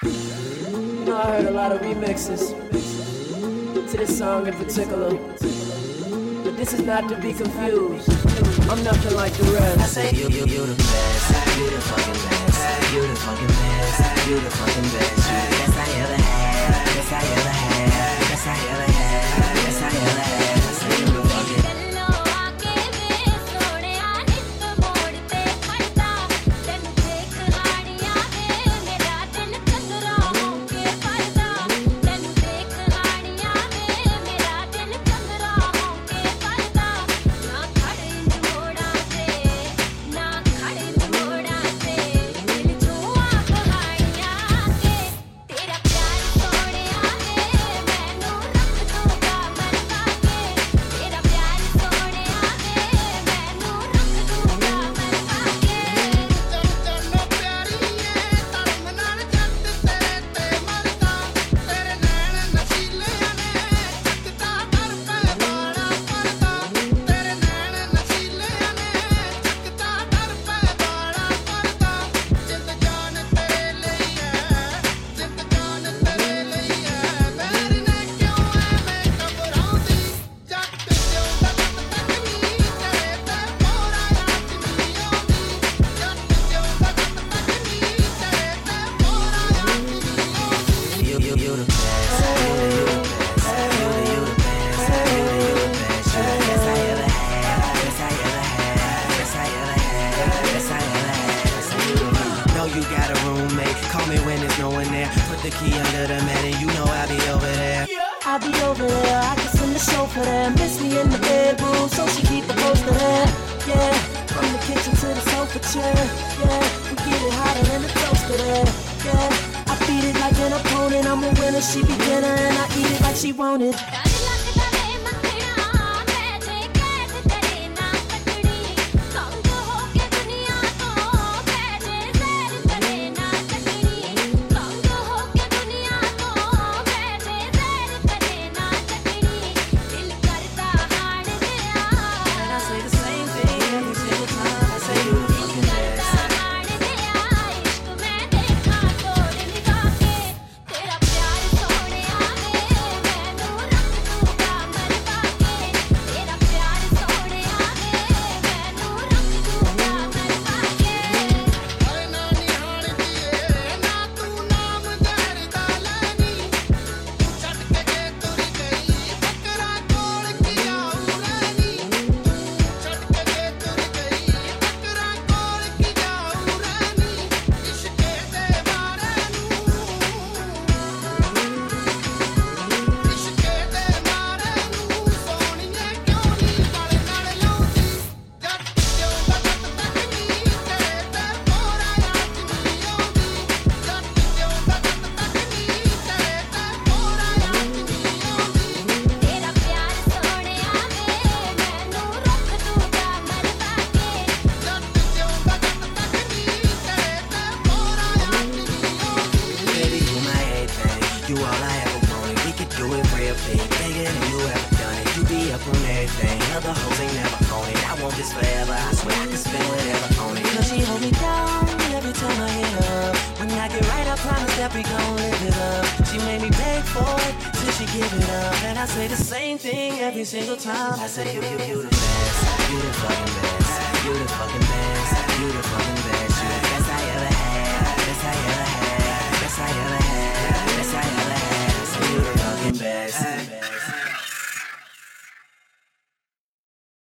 You know, I heard a lot of remixes to this song in particular, but this is not to be confused. I'm nothing like the rest. I say you the best, you the fucking best, you the fucking best, you the fucking best, you the best I ever had, best I ever had, best I ever had, best I ever had. I say you the fucking single time. I say you the best, you the fucking best, you the fucking best, you the fucking best.